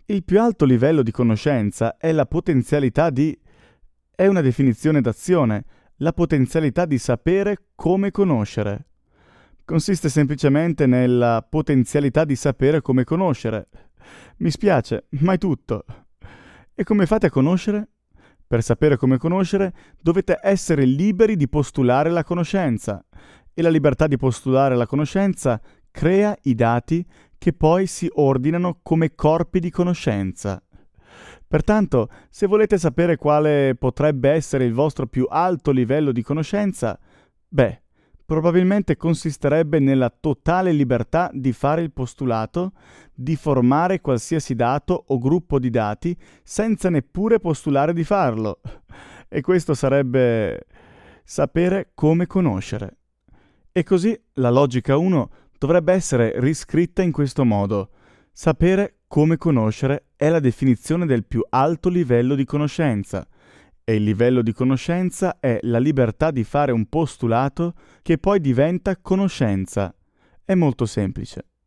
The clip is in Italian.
Il più alto livello di conoscenza è la potenzialità di... È una definizione d'azione, la potenzialità di sapere come conoscere. Consiste semplicemente nella potenzialità di sapere come conoscere. Mi spiace, ma è tutto. E come fate a conoscere? Per sapere come conoscere dovete essere liberi di postulare la conoscenza. E la libertà di postulare la conoscenza crea i dati che poi si ordinano come corpi di conoscenza. Pertanto, se volete sapere quale potrebbe essere il vostro più alto livello di conoscenza, probabilmente consisterebbe nella totale libertà di fare il postulato, di formare qualsiasi dato o gruppo di dati senza neppure postulare di farlo. E questo sarebbe sapere come conoscere. E così la logica 1 dovrebbe essere riscritta in questo modo. Sapere come conoscere è la definizione del più alto livello di conoscenza. E il livello di conoscenza è la libertà di fare un postulato che poi diventa conoscenza. È molto semplice.